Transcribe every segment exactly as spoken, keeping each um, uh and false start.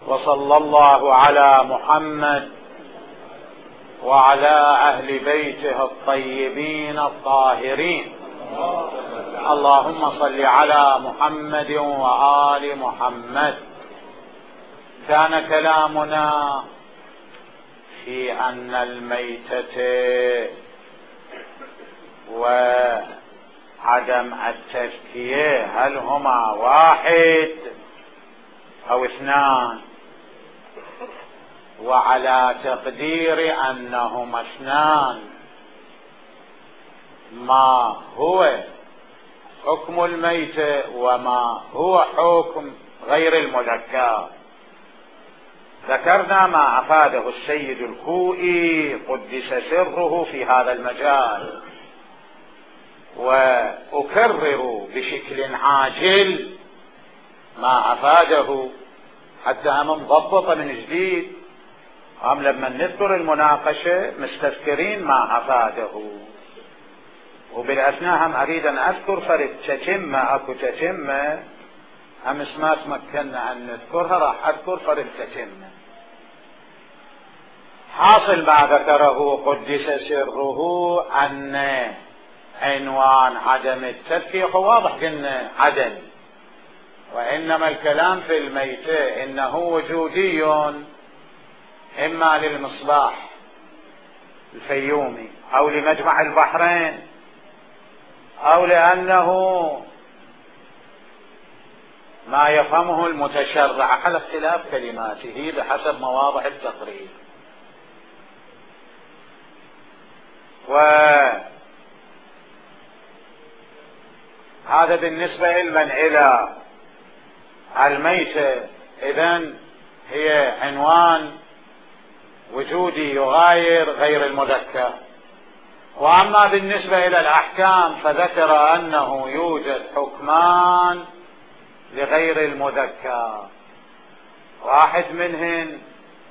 وصلى الله على محمد وعلى أهل بيته الطيبين الطاهرين. اللهم صل على محمد وآل محمد. كان كلامنا في أن الميتة وعدم التزكية هل هما واحد أو اثنان، وعلى تقدير أنهما اثنان ما هو حكم الميتة وما هو حكم غير المذكى. ذكرنا ما أفاده السيد الخوئي قدس سره في هذا المجال، وأكرر بشكل عاجل ما أفاده حتى هم نضبط من جديد، هم لما نذكر المناقشة مستذكرين ما أفاده. وبالأثناء هم أريد أن أذكر فرد تتمة أكو تتمة هم ما تمكنا أن نذكرها، راح أذكر فرد تتمة. حاصل ما ذكره قدس سره أن عنوان عدم التزكية واضح قلنا عدم، وإنما الكلام في الميتة إنه وجودي إما للمصباح الفيومي أو لمجمع البحرين أو لأنه ما يفهمه المتشرع على اختلاف كلماته بحسب مواضع التقرير. وهذا بالنسبة علما إلى الميتة، إذن هي عنوان وجودي يغاير غير المذكر. وأما بالنسبة إلى الأحكام فذكر أنه يوجد حكمان لغير المذكر، واحد منهن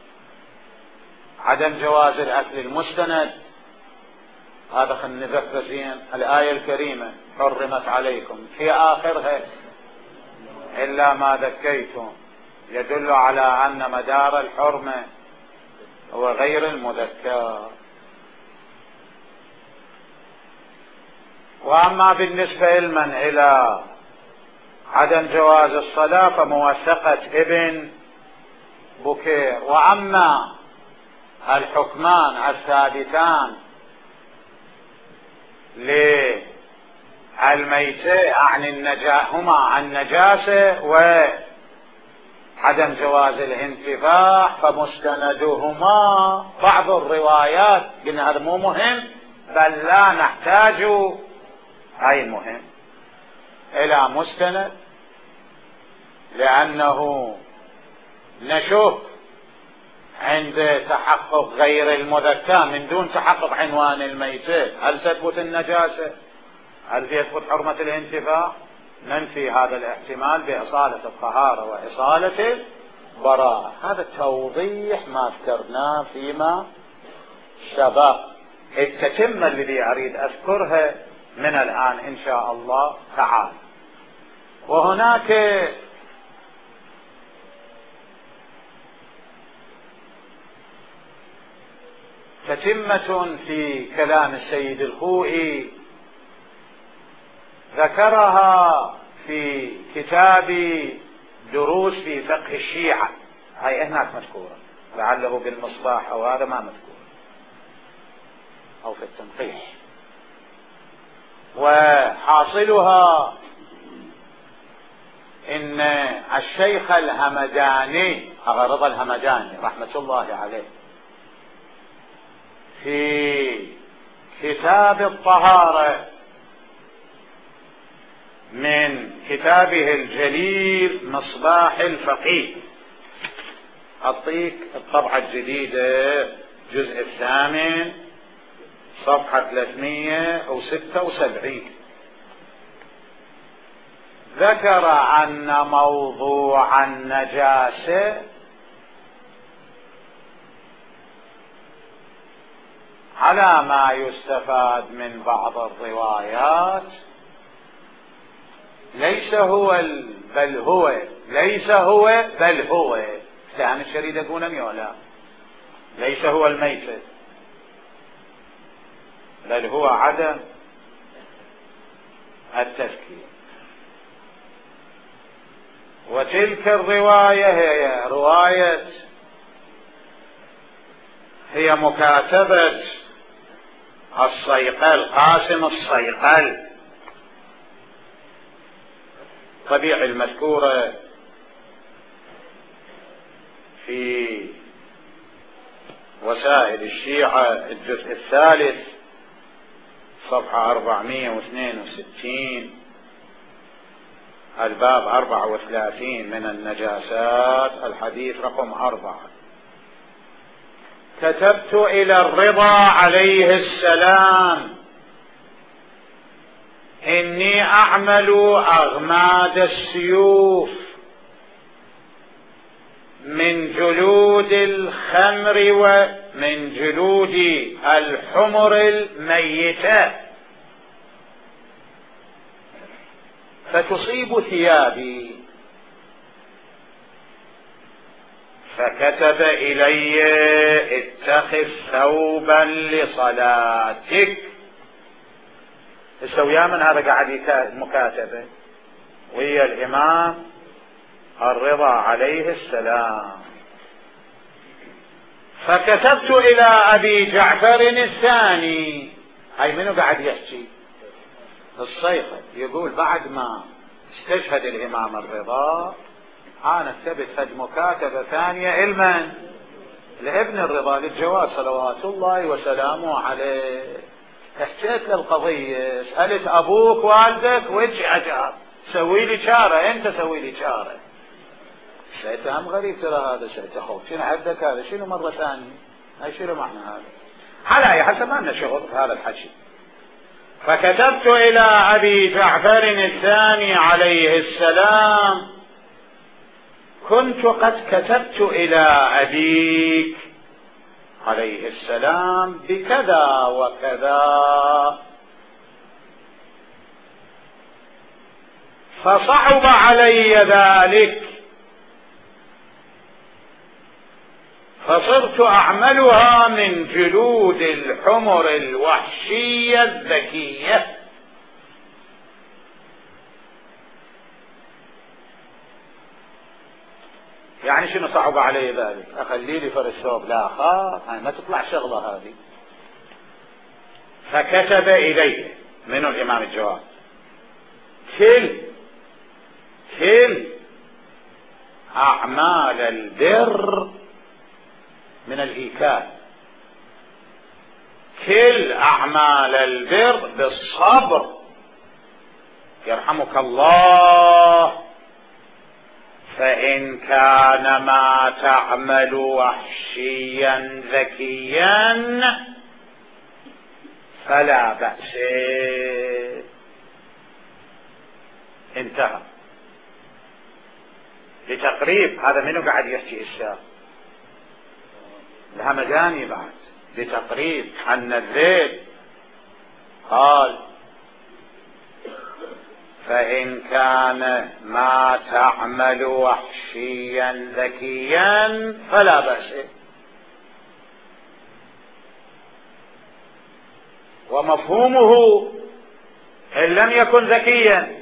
عدم جواز الأكل المستند، هذا خلينا نذكر زين الآية الكريمة حرمت عليكم في آخرها إلا ما ذكيتم، يدل على أن مدار الحرمة هو غير المذكر. وأما بالنسبة علما إلى عدم جواز الصلاة فموثقة ابن بكير. وأما الحكمان الثابتان للميتة عن النجا هما النجاسة وعدم جواز الانتفاع فمستندهما بعض الروايات، قلنا هذا مو مهم بل لا نحتاج هاي المهم إلى مستند، لأنه نشوف عند تحقق غير المذكى من دون تحقق عنوان الميتة هل تثبت النجاسة، هل يثبت حرمة الانتفاع، ننفي هذا الاحتمال بإصالة الطهارة وإصالة البراءة. هذا توضيح ما ذكرناه فيما سبق. التتمة الذي أريد أذكرها من الآن إن شاء الله تعالى. وهناك تتمة في كلام السيد الخوئي ذكرها في كتاب دروس في فقه الشيعة، هاي هناك مذكورة، لعله بالمصباح أو هذا ما مذكور أو في التنقيح. وحاصلها إن الشيخ الهمداني أغرض الهمداني رحمة الله عليه في كتاب الطهارة من كتابه الجليل مصباح الفقيه، أعطيك الطبعة الجديدة الجزء الثامن صفحة ثلاثمائة وستة وسبعين، ذكر أن موضوع النجاسة على ما يستفاد من بعض الروايات ليس هو بل هو ليس هو بل هو لأن الشريد يقول لا، ليس هو الميتة بل هو عدم التذكير. وتلك الرواية هي رواية هي مكاتبة الصيقل قاسم الصيقل طبيعي المذكورة في وسائل الشيعة الجزء الثالث صفحة أربعمائة واثنين وستين الباب أربعة وثلاثين من النجاسات الحديث رقم أربعة. كتبت إلى الرضا عليه السلام إني أعمل أغماد السيوف من جلود الخمر ومن جلود الحمر الميتة فتصيب ثيابي، فكتب إلي اتخذ ثوبا لصلاتك. السويا من هذا قاعد مكاتبة وهي الإمام الرضا عليه السلام. فكتبت إلى أبي جعفر الثاني، هاي منو قاعد يحكي؟ الصيقل يقول بعد ما استشهد الإمام الرضا أنا كتبت فد مكاتبة ثانية إلمن لابن الرضا للجواد صلوات الله وسلامه عليه. حكيت للقضية، سألت أبوك والدك وجه عجاب، سوي لي شارة، أنت سوي لي شارة. شيء هم غريب ترى هذا شيء تخوف، شنو عندك هذا؟ شنو مرة ثانية؟ هاي شنو معنى هذا؟ على أي حسب ما لنا شغل في هذا الحكي. فكتبت إلى أبي جعفر الثاني عليه السلام كنت قد كتبت إلى أبيك عليه السلام بكذا وكذا، فصعب علي ذلك فصرت أعملها من جلود الحمر الوحشية الذكية. يعني شنو صعب علي ذلك؟ أخلي لي فرس ثوب؟ لا خاف، ما تطلع شغلة هذه. فكتب إليه من الإمام الجواد كل كل أعمال البر من الإيكال، كل أعمال البر بالصبر يرحمك الله، فإن كان ما تعمل وحشيا ذكيا فلا بأس. انتهى. لتقريب هذا منو قاعد يحكي الشاب الهمداني بعد، لتقريب أن الذيل قال فإن كان ما تعمل وحشيا ذكيا فلا بأس. ومفهومه إن لم يكن ذكيا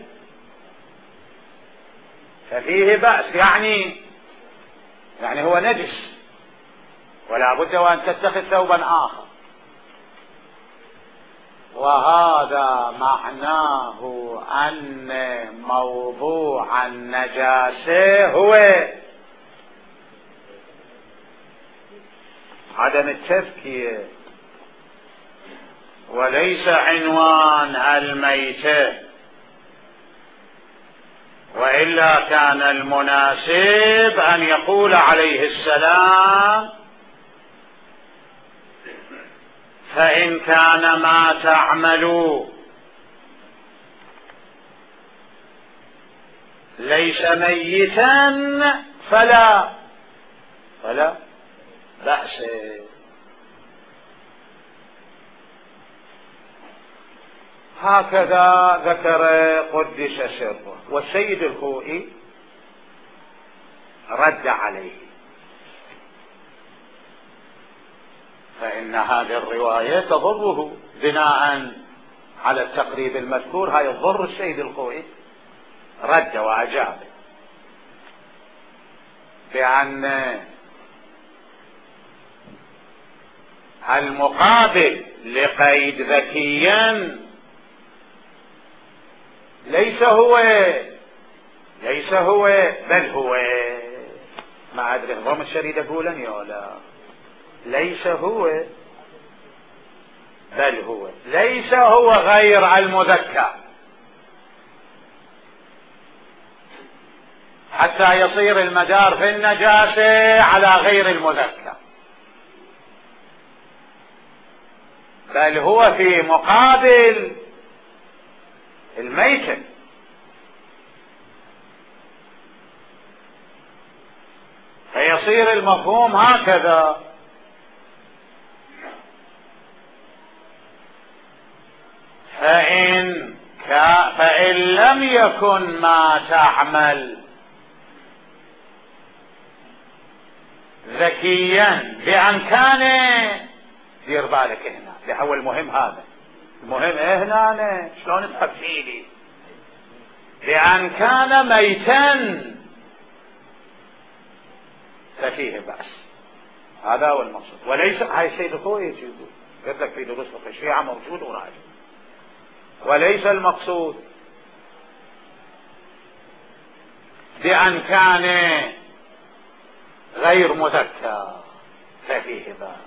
ففيه بأس، يعني يعني هو نجس ولا بد وأن تتخذ ثوبا آخر. وهذا معناه أن موضوع النجاسة هو عدم التذكية وليس عنوان الميتة، وإلا كان المناسب أن يقول عليه السلام فإن كان ما تعمل ليس ميتا فلا فلا بأس. هكذا ذكر قدس سره. والسيد الخوئي رد عليه فإن هذه الرواية تضره بناء على التقريب المذكور. هاي تضر السيد الخوئي، رد وأجاب بأن المقابل لقيد ذكيا ليس هو ليس هو بل هو، ما أدري نظام الشريد أقولني ولا ليس هو بل هو، ليس هو غير المذكر حتى يصير المدار في النجاسة على غير المذكر، بل هو في مقابل الميت. فيصير المفهوم هكذا. فإن, فإن لم يكن ما تعمل ذكيا بأن كان، دير بالك هنا، هو المهم هذا، المهم هنا شلون تحفيلي، بأن كان ميتا ففيه بأس، هذا هو المقصود. وليس هاي السيد الخوئي يجيبه قلت لك في دروس فقه الشيعة موجود وراجع، وليس المقصود بأن كان غير مذكر ففيه بأس.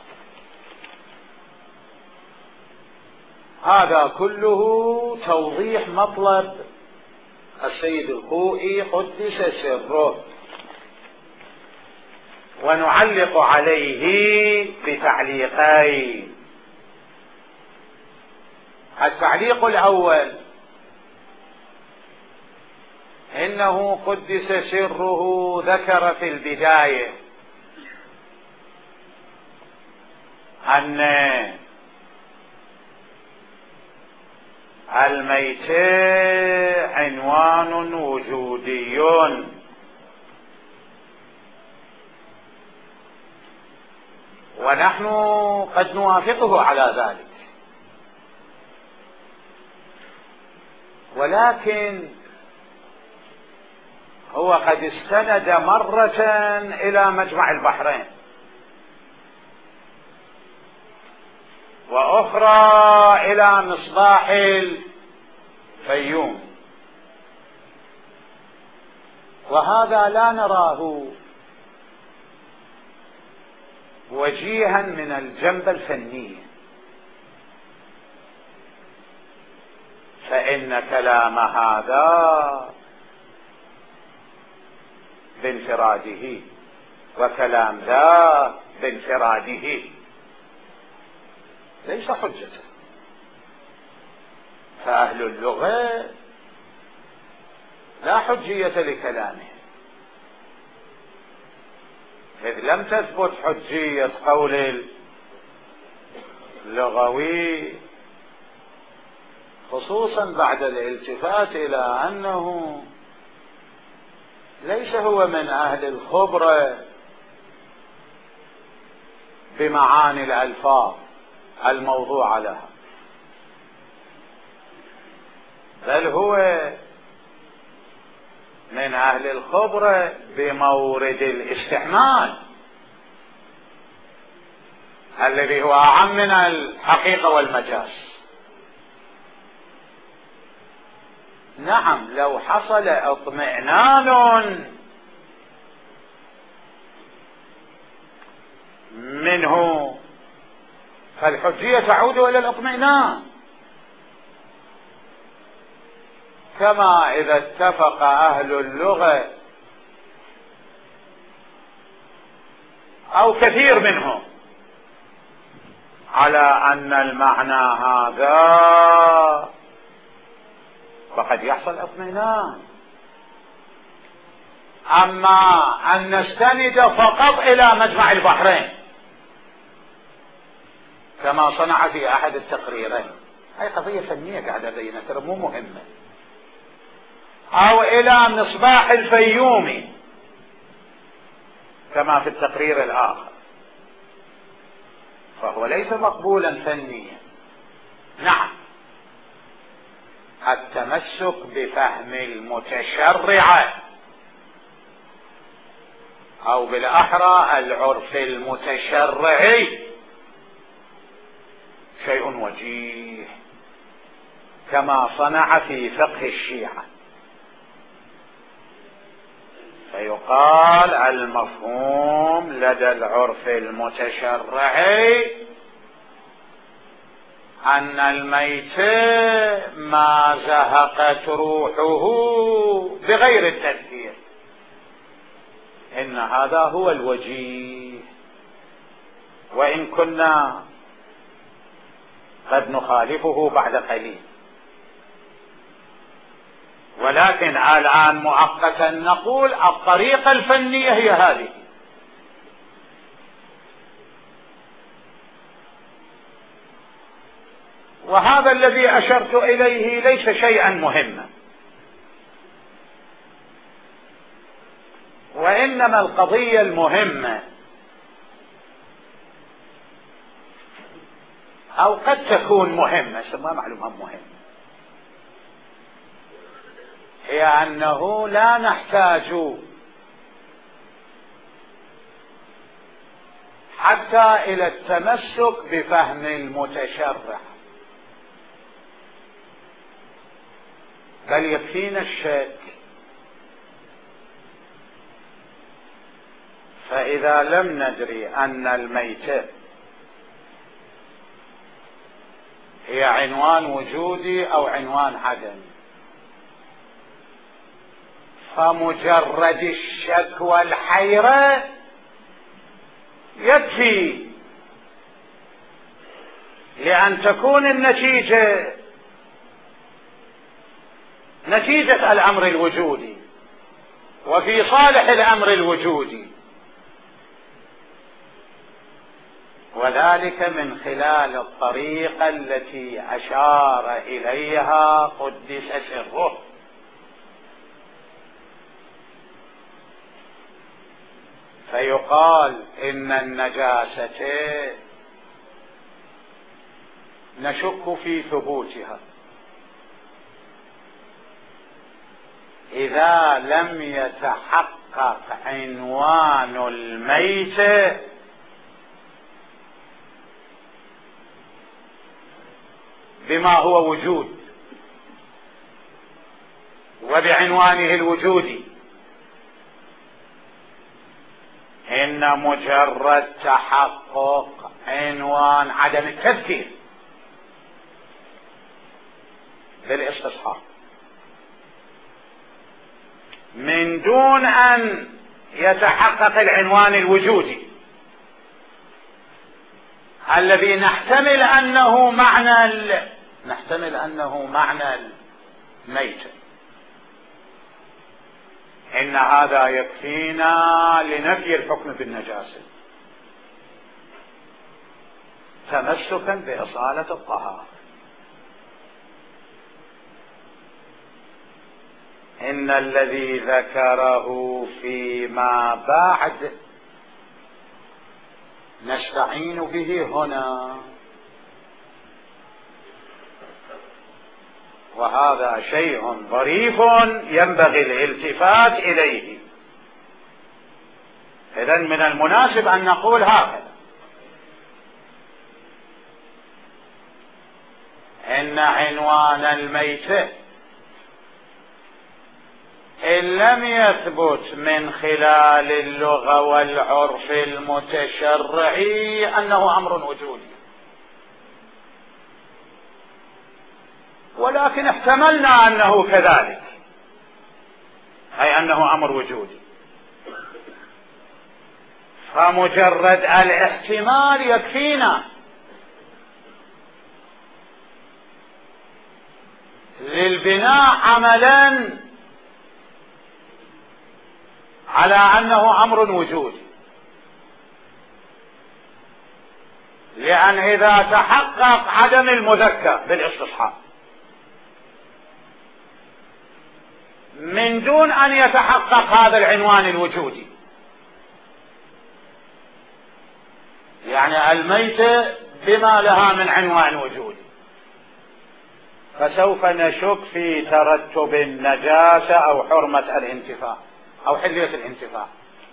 هذا كله توضيح مطلب السيد الخوئي قدس سره، ونعلق عليه بتعليقين. التعليق الأول إنه قدس سره ذكر في البداية أن الميت عنوان وجودي، ونحن قد نوافقه على ذلك، ولكن هو قد استند مرة إلى مجمع البحرين وأخرى إلى مصباح الفيوم، وهذا لا نراه وجيها من الجنب الفني، فإن كلام هذا بانفراده وكلام ذا بانفراده ليس حجة. فأهل اللغة لا حجية لكلامه، إذ لم تثبت حجية قول اللغوي، خصوصا بعد الالتفات إلى أنه ليس هو من أهل الخبرة بمعاني الألفاظ الموضوع لها، بل هو من أهل الخبرة بمورد الاستعمال الذي هو أعم من الحقيقة والمجاز. نعم، لو حصل اطمئنان منه فالحجية تعود إلى الاطمئنان، كما إذا اتفق أهل اللغة أو كثير منهم على أن المعنى هذا فقد يحصل اطمئنان. أما أن نستند فقط إلى مجمع البحرين كما صنع في أحد التقريرين، هي قضية فنية قاعدة بينها ترى مو مهمة، أو إلى مصباح الفيومي كما في التقرير الآخر، فهو ليس مقبولا فنيا. نعم، التمسك بفهم المتشرع أو بالأحرى العرف المتشرعي شيء وجيه، كما صنع في فقه الشيعة، فيقال المفهوم لدى العرف المتشرعي أن الميت ما زهقت روحه بغير التذكير، إن هذا هو الوجيه، وإن كنا قد نخالفه بعد قليل، ولكن الآن مؤقتا نقول الطريقة الفنية هي هذه. وهذا الذي أشرت إليه ليس شيئا مهما، وإنما القضية المهمة أو قد تكون مهمة، ما معلومة مهمة، هي أنه لا نحتاج حتى إلى التمسك بفهم المتشرع، بل يكفينا الشك. فإذا لم ندري أن الميت هي عنوان وجودي أو عنوان عدمي، فمجرد الشك والحيرة يكفي لأن تكون النتيجة نتيجة الأمر الوجودي وفي صالح الأمر الوجودي، وذلك من خلال الطريقة التي أشار إليها قدس سره. فيقال إن النجاسة نشك في ثبوتها إذا لم يتحقق عنوان الميت بما هو وجود وبعنوانه الوجودي. إن مجرد تحقق عنوان عدم التذكير بالاستصحاب من دون أن يتحقق العنوان الوجودي الذي نحتمل أنه معنى ال... نحتمل أنه معنى الميت، إن هذا يكفينا لنفي الحكم بالنجاسة تمسكا بإصالة الطهارة. إن الذي ذكره فيما بعد نستعين به هنا، وهذا شيء ظريف ينبغي الالتفات إليه. إذن من المناسب أن نقول هكذا: إن عنوان الميت إن لم يثبت من خلال اللغة والعرف المتشرعي أنه أمر وجودي، ولكن احتملنا أنه كذلك، أي أنه أمر وجودي، فمجرد الاحتمال يكفينا للبناء عملا على أنه أمر وجودي. لأن إذا تحقق عدم المذكر بالاستصحاب من دون أن يتحقق هذا العنوان الوجودي، يعني الميتة بما لها من عنوان وجودي، فسوف نشك في ترتب النجاسة أو حرمة الانتفاع أو حلية الانتفاع،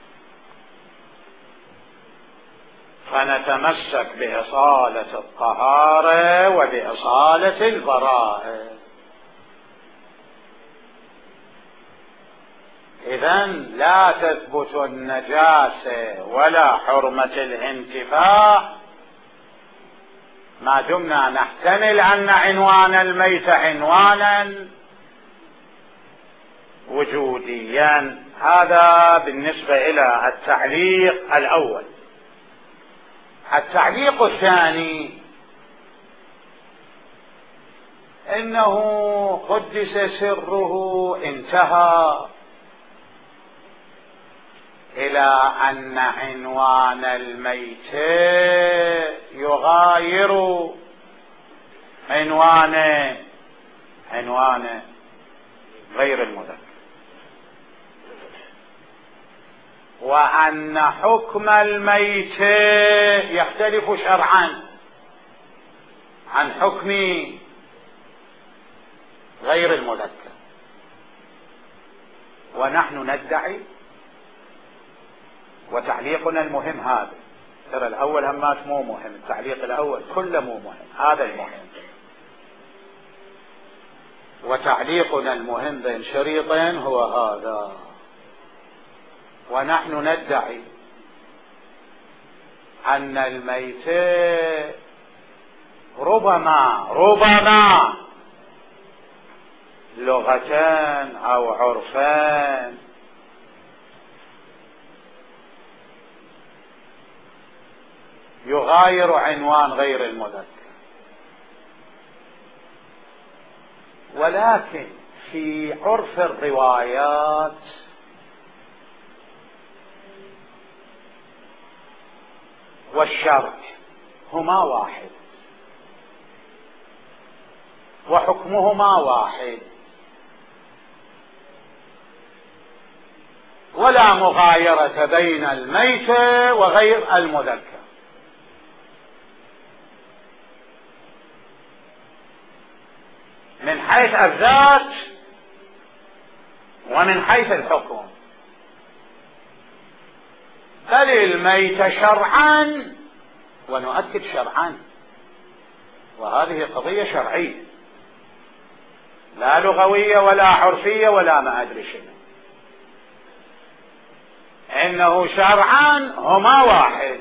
فنتمسك بإصالة الطهارة وبإصالة البراءة. إذن لا تثبت النجاسة ولا حرمة الانتفاع ما دمنا نحتمل أن عنوان الميت عنوانا وجوديا. هذا بالنسبة إلى التعليق الأول. التعليق الثاني إنه قدس سره انتهى إلى أن عنوان الميت يغاير عنوان عنوان غير المذكر، وأن حكم الميت يختلف شرعا عن حكم غير المذكر. ونحن ندعي، وتعليقنا المهم هذا، ترى الأول همات مو مهم، التعليق الأول كله مو مهم، هذا المهم. وتعليقنا المهم بين شريطين هو هذا. ونحن ندعي أن الميت ربما ربما لغتان أو عرفان يغاير عنوان غير المذكر، ولكن في عرف الروايات والشرع هما واحد وحكمهما واحد، ولا مغايرة بين الميت وغير المذكر. من حيث الذات ومن حيث الحكم. بل الميت شرعا، ونؤكد شرعا، وهذه قضية شرعية لا لغوية ولا عرفية ولا ما أدري شنو، إنه شرعا هما واحد.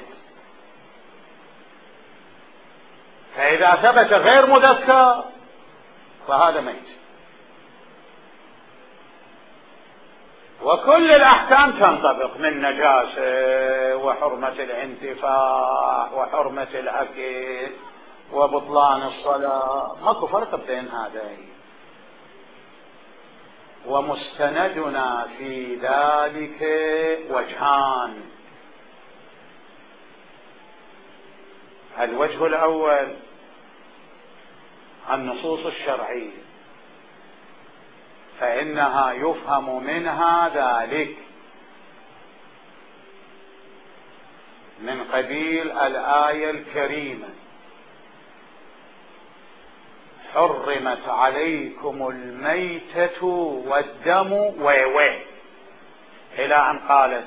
فإذا ثبت غير مذكر فهذا ميت. وكل الأحكام تنطبق من نجاسة وحرمة الانتفاع وحرمة الأكل وبطلان الصلاة، ماكو فرق بين هذين. ومستندنا في ذلك وجهان. الوجه الأول النصوص الشرعية، فإنها يفهم منها ذلك من قبيل الآية الكريمة: حرمت عليكم الميتة والدم ويوي، إلى أن قالت: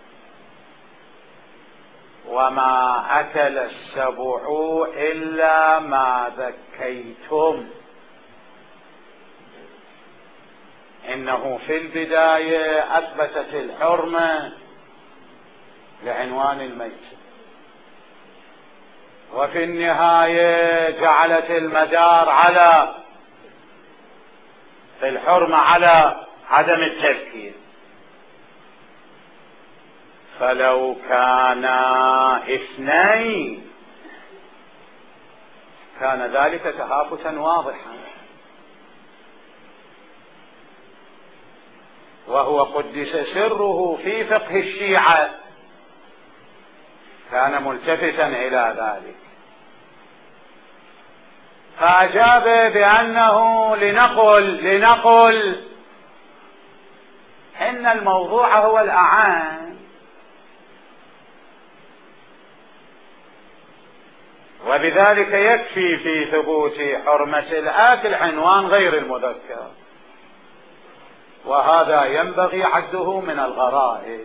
وما أكل السبع إلا ما ذكيتم. إنه في البداية أثبتت الحرمة لعنوان الميت، وفي النهاية جعلت المدار على الحرمة على عدم التذكير. فلو كانا اثنين كان ذلك تهافتا واضحا، وهو قدس سره في فقه الشيعة كان ملتفتا إلى ذلك، فأجاب بأنه لنقل لنقل إن الموضوع هو الأعان، وبذلك يكفي في ثبوت حرمة الآكل عنوان غير المذكر، وهذا ينبغي عده من الغرائب.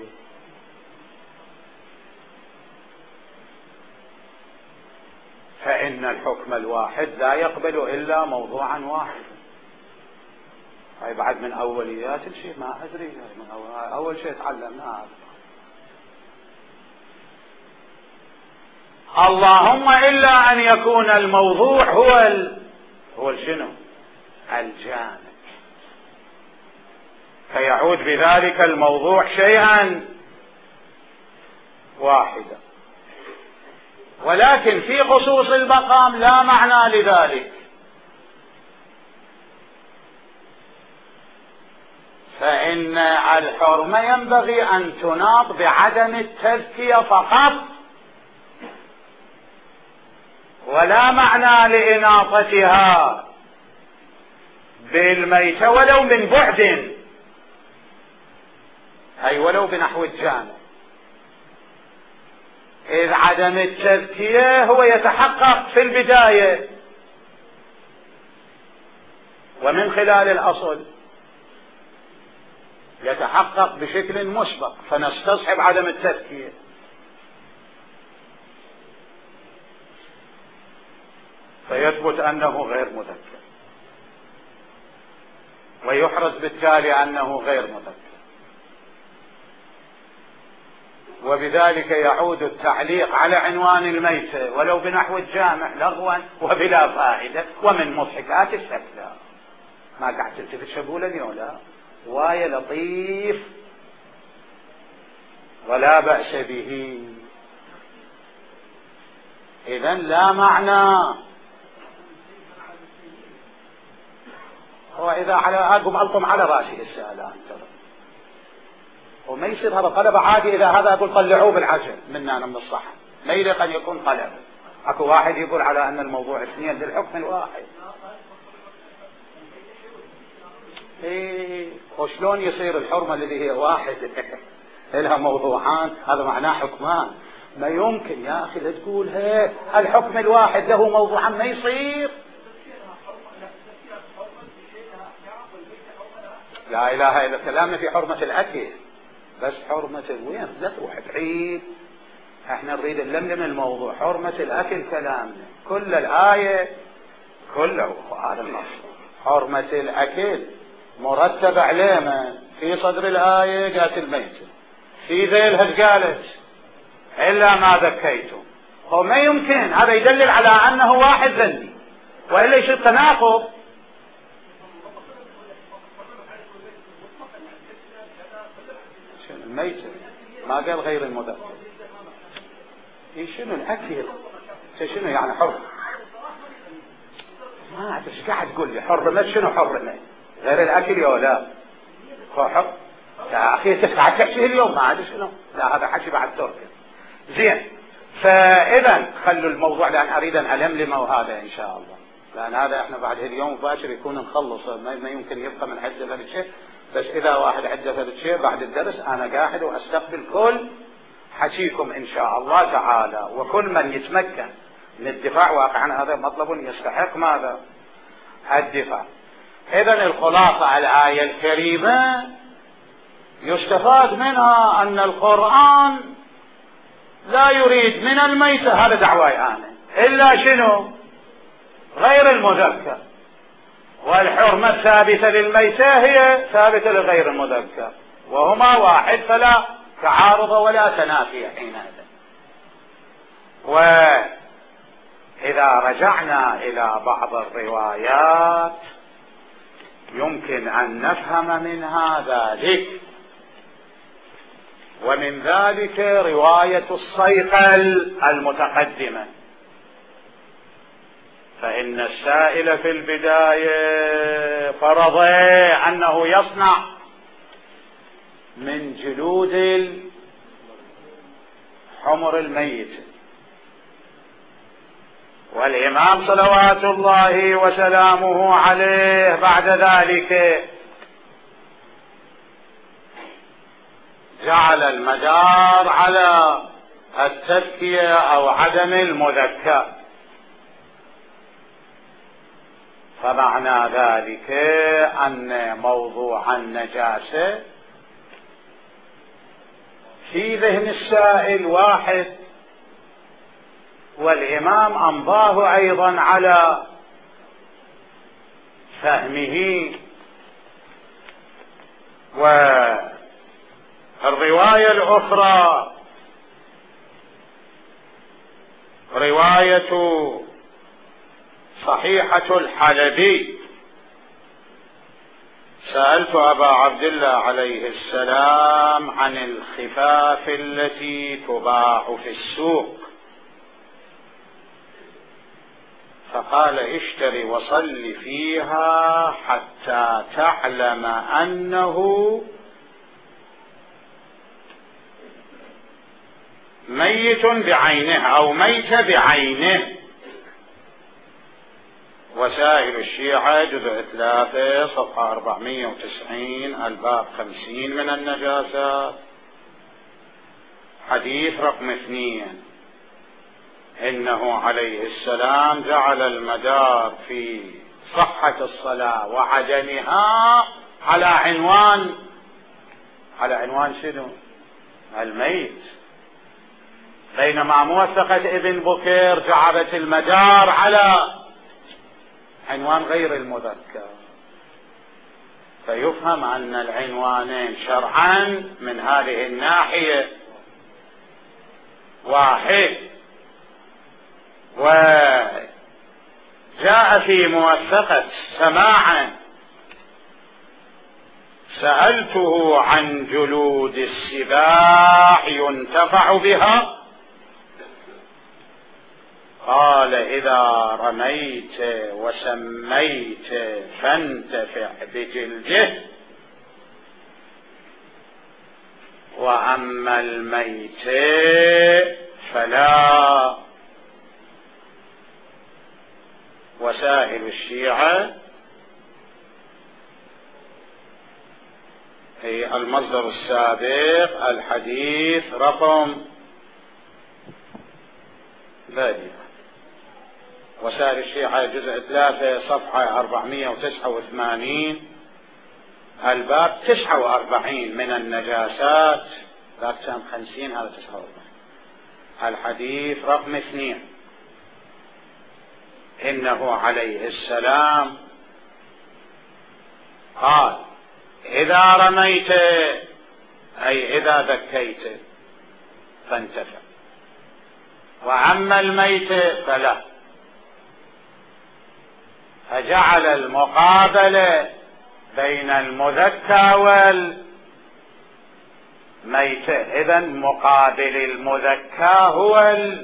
فإن الحكم الواحد لا يقبل إلا موضوعا واحدا. هاي بعد من أوليات الشيء، ما أدري من أول, أول شيء تعلمناه. اللهم إلا أن يكون الموضوع هو ال... هو شنو؟ الجامع، فيعود بذلك الموضوع شيئا واحدا. ولكن في خصوص المقام لا معنى لذلك، فإن الحرمة ينبغي أن تناط بعدم التزكية فقط، ولا معنى لإناطتها بالميتة ولو من بعد، أي ولو بنحو الجامع، إذ عدم التزكية هو يتحقق في البداية ومن خلال الأصل يتحقق بشكل مسبق، فنستصحب عدم التزكية. فيثبت أنه غير مذكر، ويحرز بالتالي أنه غير مذكر، وبذلك يعود التعليق على عنوان الميتة ولو بنحو الجامع لغوا وبلا فائدة ومن مضحكات الشكل. ما قاعد تلتفت شبولا يولا واي لطيف ولا بأس به. إذن لا معنى. وإذا على أقوم ألقم على رأسي السؤال وما يصير هذا طلب عادي. إذا هذا أقول طلعوه بالعجل منا من الصحن، ما يليق أن يكون طلب. أكو واحد يقول على أن الموضوع اثنين للحكم الواحد. إيه وشلون يصير الحرمة الذي هي واحد لها موضوعان؟ هذا معناه حكمان. ما يمكن يا أخي لا تقول هيك، الحكم الواحد له موضوعان، ما يصير. لا إله إلا كلامنا في حرمة الأكل، بس حرمة الوين لا تروح بعيد. احنا نريد نلملم الموضوع. حرمة الأكل كلامنا كل الآية كله هذا النص. حرمة الأكل مرتب عليه ما في صدر الآية جاءت الميتة، في ذيلها قالت إلا ما ذكيتم. هو ما يمكن هذا يدلل على أنه واحد ذنبي، وإلا يصير تناقض. الميتة ما قال غير المذكر. شنو الأكل؟ شنو يعني حر؟ ما أعرف ايش قاعد تقول لي. حرمت شنو حرمت؟ غير الأكل يا لا حر يا أخي تسعى تحكي اليوم ما عاد شنو. لا هذا حكي بعد ترك زين. فإذا خلوا الموضوع لأن أريد أن ألملمه وهذا إن شاء الله، لأن هذا إحنا بعد اليوم مباشر يكون نخلص، ما يمكن يبقى من حد هذا الشيء. بس إذا واحد عدى هذا الشيء بعد الدرس أنا قاعد وأستقبل كل حكيكم إن شاء الله تعالى، وكل من يتمكن من الدفاع. واقعا هذا مطلب يستحق ماذا؟ الدفاع. إذن الخلاصة الآية الكريمة يستفاد منها أن القرآن لا يريد من الميتة، هذا دعواي أنا، إلا شنو؟ غير المذكر. والحرمة الثابتة للميتة هي ثابتة لغير المذكر، وهما واحد، فلا تعارض ولا تنافي حينئذ. وإذا رجعنا إلى بعض الروايات يمكن أن نفهم منها ذلك، ومن ذلك رواية الصيقل المتقدمة. فإن السائل في البداية فرض أنه يصنع من جلود الحمر الميت، والإمام صلوات الله وسلامه عليه بعد ذلك جعل المدار على التزكية أو عدم المذكى. فمعنى ذلك أن موضوع النجاسة في ذهن السائل واحد، والإمام أمضاه أيضا على فهمه. والرواية الأخرى رواية صحيحة الحلبي: سألت أبا عبد الله عليه السلام عن الخفاف التي تباع في السوق، فقال: اشتري وصل فيها حتى تعلم أنه ميت بعينه أو ميت بعينه. وسائل الشيعة جزء ثلاثة صفحة أربعمائة وتسعين، الباب خمسين من النجاسات، حديث رقم اثنين: إنه عليه السلام جعل المدار في صحة الصلاة وعدمها على عنوان على عنوان شنو؟ الميت، بينما موثقة ابن بكير جعلت المدار على عنوان غير المذكر. فيفهم أن العنوانين شرعا من هذه الناحية واحد. وجاء في موثقة سماعا: سألته عن جلود السباع ينتفع بها، قال: إذا رميت وسميت فانتفع بجلده، وأما الميت فلا. وسائل الشيعة هي المصدر السابق، الحديث رقم بادئ. وسائل الشيعة جزء ثلاثة صفحة أربعمائة وتسعة وثمانين، الباب تسعة وأربعين من النجاسات، باب كم خمسين، هذا تسعة وأربعين، الحديث رقم اثنين: إنه عليه السلام قال: إذا رميت أي إذا ذكيت فانتفع، وأما الميت فلا. فجعل المقابلة بين المذكى والميت. إذن مقابل المذكى هو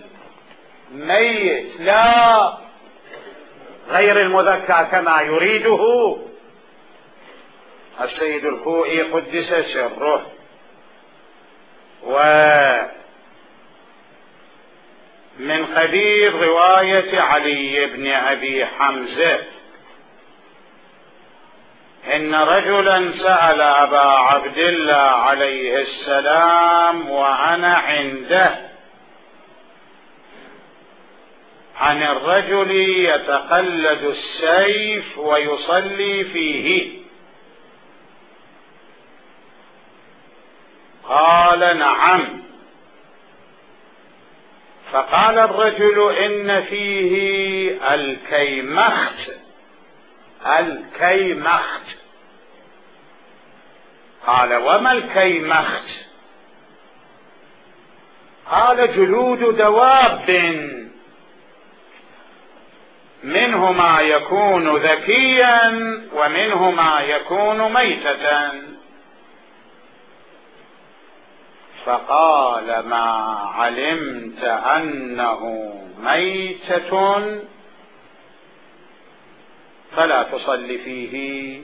الميت، لا غير المذكى كما يريده السيد الخوئي قدس سره. ومن قبيل رواية علي بن أبي حمزة إن رجلا سأل أبا عبد الله عليه السلام وأنا عنده عن الرجل يتقلد السيف ويصلي فيه، قال: نعم. فقال الرجل: إن فيه الكيمخت. الكيمخت. قال: وما الكيمخت؟ قال: جلود دواب، منه ما يكون ذكيا ومنه ما يكون ميتة. فقال: ما علمت أنه ميتة فلا تصلي فيه.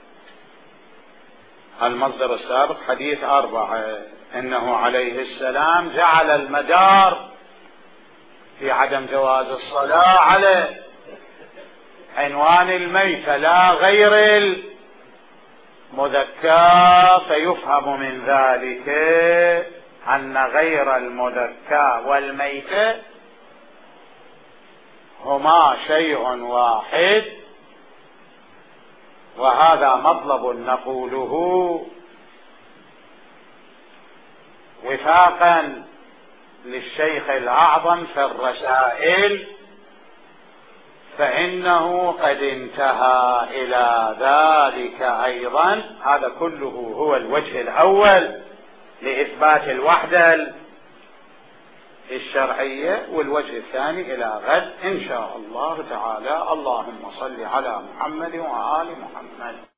المصدر السابق حديث أربعة: إنه عليه السلام جعل المدار في عدم جواز الصلاة على عنوان الميت لا غير المذكى. فيفهم من ذلك أن غير المذكى والميت هما شيء واحد، وهذا مطلب نقوله وفاقا للشيخ الأعظم في الرسائل، فإنه قد انتهى إلى ذلك أيضا. هذا كله هو الوجه الأول لإثبات الوحدة الشرعية، والوجه الثاني إلى غد إن شاء الله تعالى. اللهم صل على محمد وآل محمد.